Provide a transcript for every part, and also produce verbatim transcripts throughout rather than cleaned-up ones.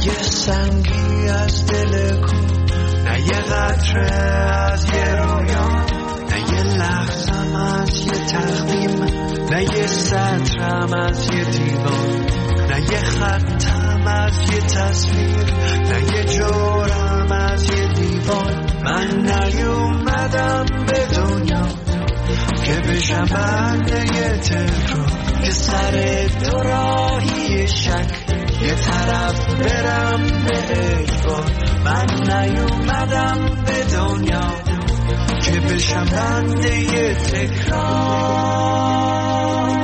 نه یه سنگی از دل کو، نه یه قطره از یه رویا، نه یه لحظم از یه تخمیم، نه یه سطرم از یه دیوان، نه یه خطم از یه تصویر، نه یه جورم از یه دیوان. من نیومدم به دنیا که بشم بنده یه تکرار، که سر دوراهی شک یه طرف برم به اجبار. من نیومدم به دنیا که بشم بنده یه تکرار.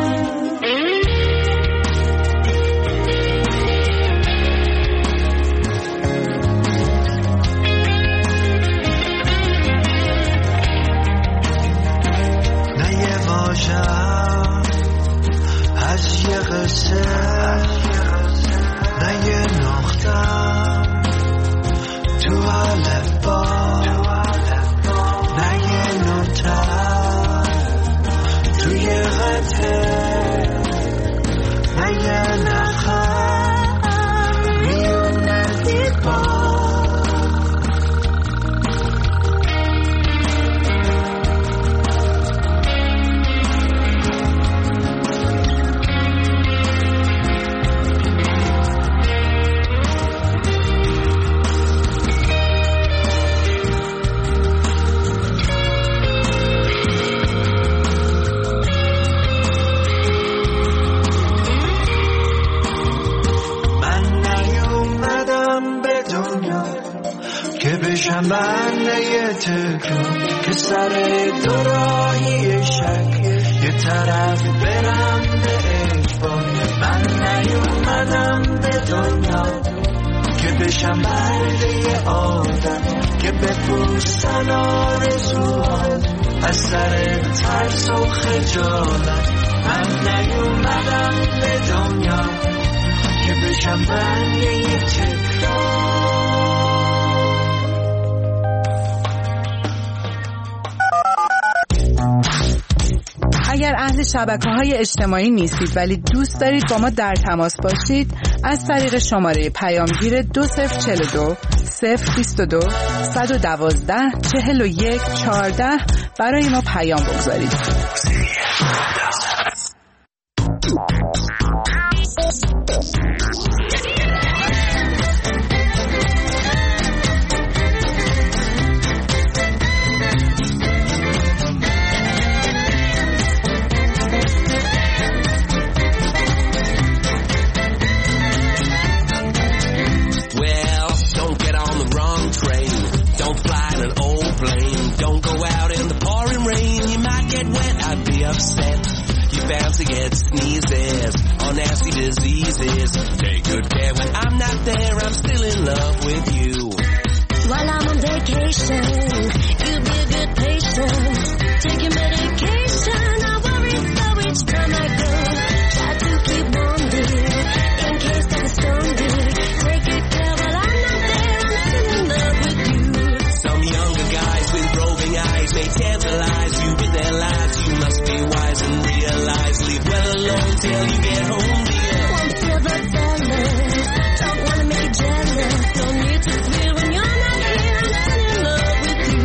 از یه قصه نه یه نقطم تو الفبا، نه یه نوتم توی قطعه، نه یه نخم میونه دیوار. بشم بنده یه تکرار، که سر دوراهی شک یه طرف برم به اجبار. من نیومدم به دنیا که بشم بنده یه آدم، که بپوسن آرزوها از سر ترس و خجالت. من نیومدم به دنیا که بشم بنده یه تکرار. اگر اهل شبکه‌های اجتماعی نیستید ولی دوست دارید با ما در تماس باشید، از طریق شماره پیامگیر دو صفر چهل و دو صفر بیست و دو صد و دوازده چهل و یک چهارده برای ما پیام بگذارید. Upset, you bound to get sneezes or nasty diseases. Take good care when I'm not there, I'm still in love with you. While I'm on vacation, you be a good patient. Take your medication, I worry so each time I go. Try to keep warm, dear, in case there's a storm, dear. Take good care while I'm not there, I'm still in love with you. Some younger guys with roving eyes may tantalize you with their lies. You must be wise and realize, leave well alone till you get home, dear. One silver dollar, don't wanna make you jealous. Don't need to feel when you're not here, I'm still in love with you.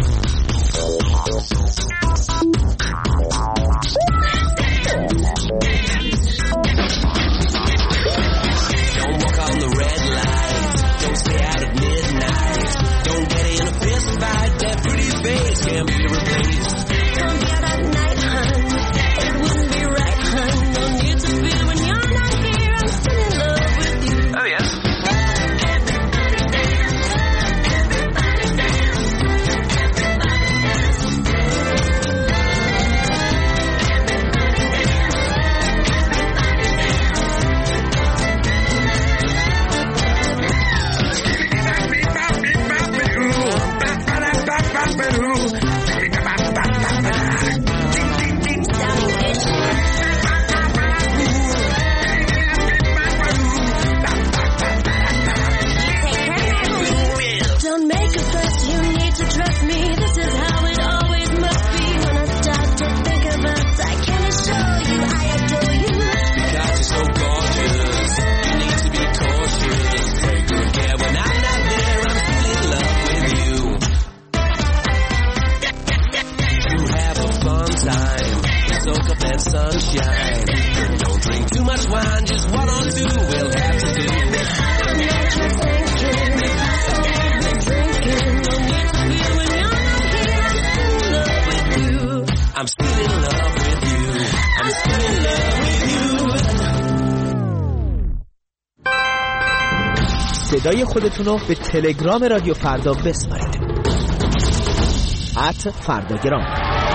Don't walk on the red light, don't stay out at midnight. Don't get in a fist fight, that pretty face can't be replaced. Don't get at night, hun, it wouldn't be right, hun. No need to feel when you're not here, I'm still in love with you. Oh yes. Everybody dance, everybody dance, everybody dance. Don't make a fuss, you need to trust me. This is how it always must be. When I start to think of us, I can assure you I adore you. God, you're so gorgeous, you need to be cautious. Take and sunshine. Don't drink too much wine, just one or two we'll have to do. I'm not just thinking, so I've been drinking. No need to be when you're not here. I'm still in love with you. I'm still in love with you. صدای خودتون رو به تلگرام رادیو فردا بسپارید. ات فرداگرام.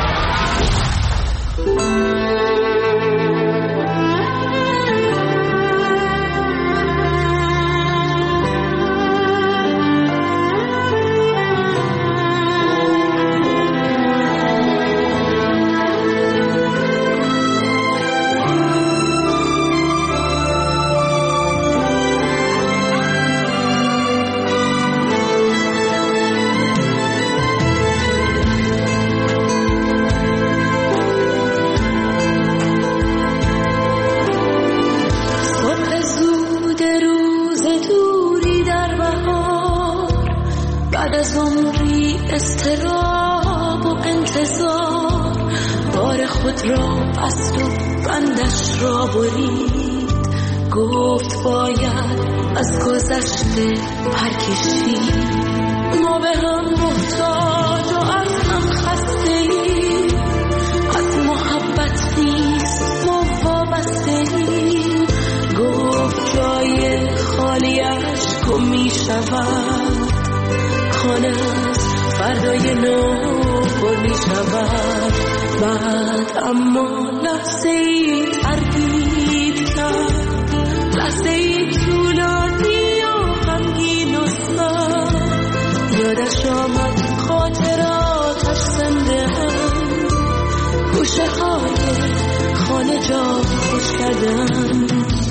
استراب و انتظار بار خود را بست و بندش را برید. گفت باید از گذشته پرکشید. ما به هم محتاج و از هم خسته ایم. از محبت نیست ما وابسته ایم. گفت جای خالیش گم می شود. خانه فردای نو پر می شود. بعد اما لحظه ای تردید کرد. لحظه ای طولانی و غمگین و سرد. یادش آمد خاطراتش زنده هم. گوشه های خانه جا خوش کردن.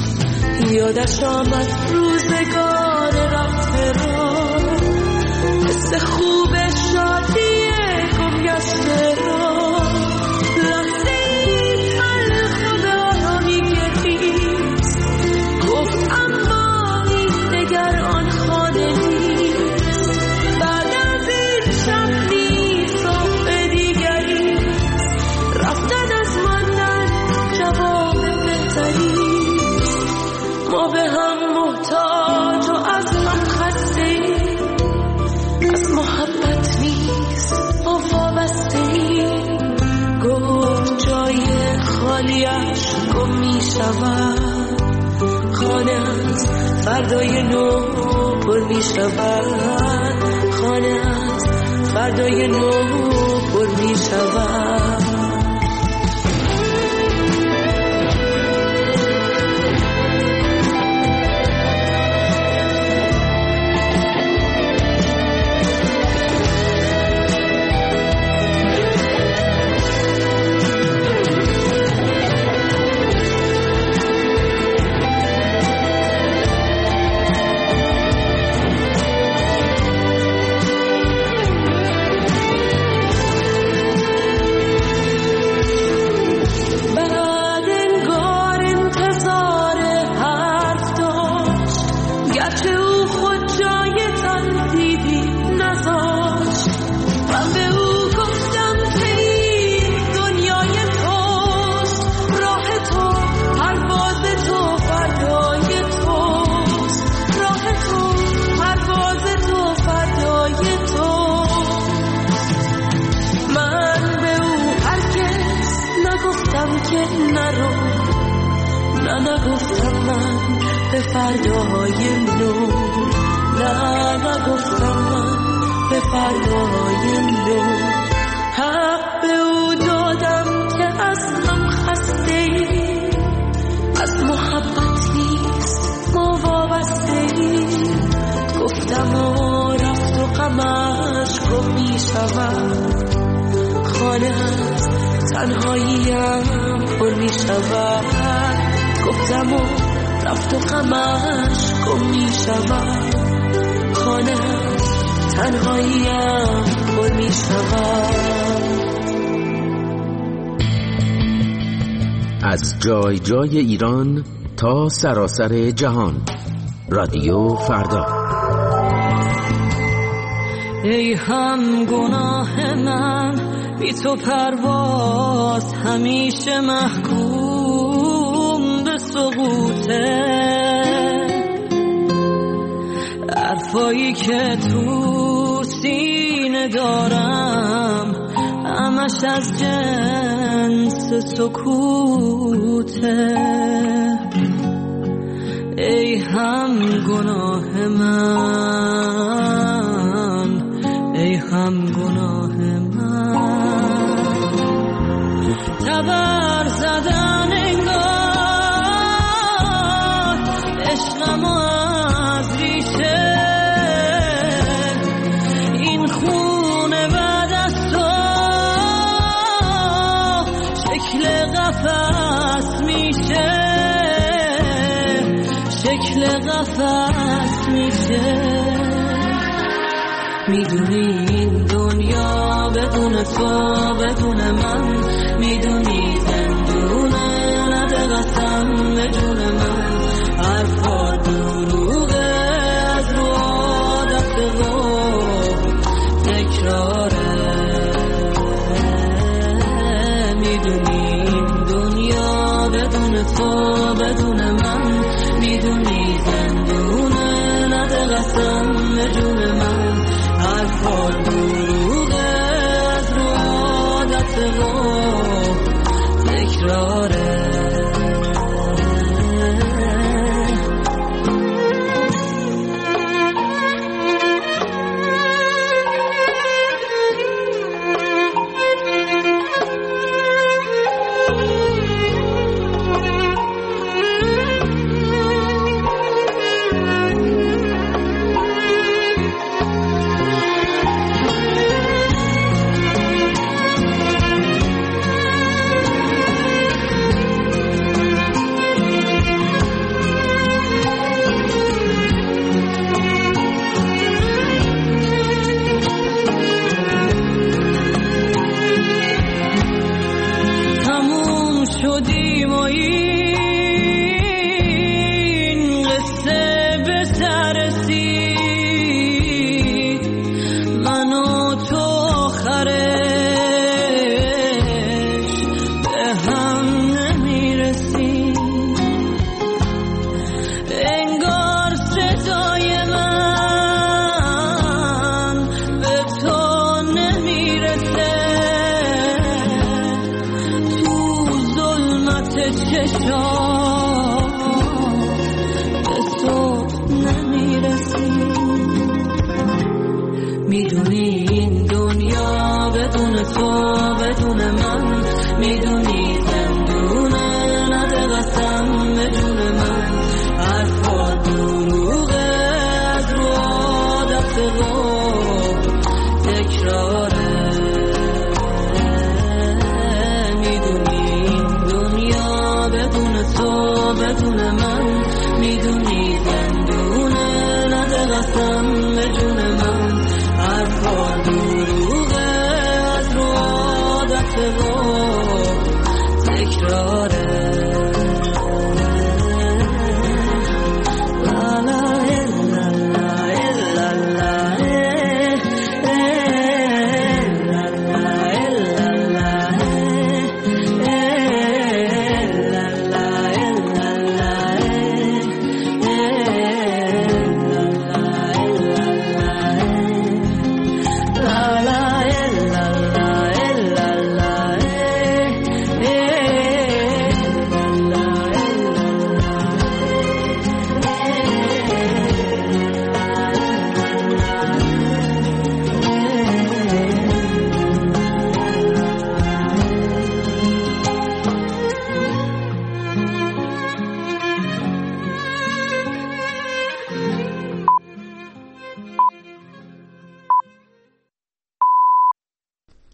یادش آمد روزگار رفته را. حس خوب شادی گم گشته را. لحظه ای تلخ و آرامی گریست. گفت اما این دگر آن خانه نیست. بعد از این شب نیست صبح دیگریست. رفتن از ماندن جواب بهتریست. ما به هم محتاج و از هم خسته ایم. از محبت نیست ما وابسته ایم. گفت جای خالیش گم می شود. خانه از فردای نو پر می شود. خانه از فردای نو پر می شود. به فرداهای نو. نه نگفتم من به فرداهای نو. حق به او دادم که از هم خسته ایم. از محبت نیست ما وابسته ایم. گفتم و رفت و غمش گم می شود. خانه از تنهاییم پر می شود. گفتم و رفت و غمش گم می شود. خانه تنهاییم پر می شود. از جای جای ایران تا سراسر جهان. رادیو فردا. ای هم گناه من، بی تو پرواز همیشه محکوم به سقوطه. حرفایی که تو سینه دارم همش از جنس سکوته. ای هم گناه من، ای هم گناه من، تبر زدن انگار عشقم از ریشه. این خونه بعد از تو شکل قفس میشه، شکل قفس میشه. میدونی این دنیا بدون تو بدون من، میدونی زندونه نده قسم به جون من. حرفا دروغه از رو عادت و تکراره. میدونی این دنیا بدون تو بدون من، میدونی زندونه نده قسم به جون من. حرفا دروغه از رو عادت و تکراره. میدونی این دنیا بدون تو بدون من، میدونی زندونه نده قسم به جون من. حرفا دروغه از رو عادت و تکراره. میدونی این دنیا بدون تو بدون من، میدونی زندونه نده قسم به جون من. حرفا دروغه از رو عادت و تکراره.